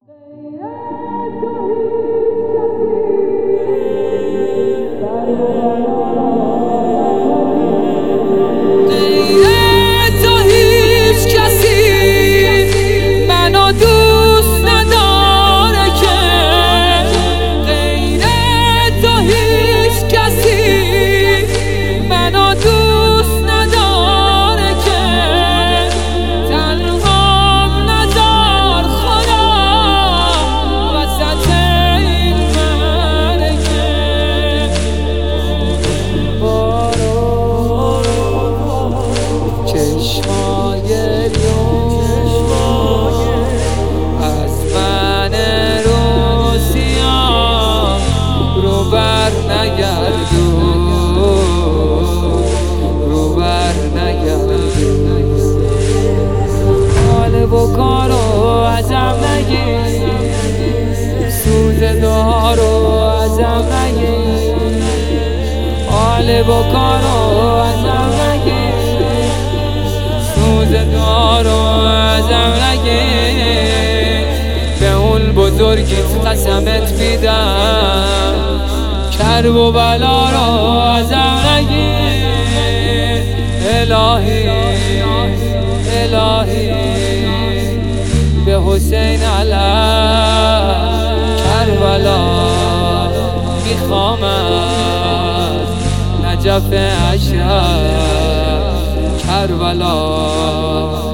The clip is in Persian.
بکارو ازم نگیر، سوز دارو ازم نگیر، حال بکارو ازم نگیر، سوز دارو ازم نگیر. به اون بزرگیت قسمت میدم، کرب و بلا رو ازم نگیر. الهی الهی به حسین علی کربلا میخوام از نجف اشرف کربلا.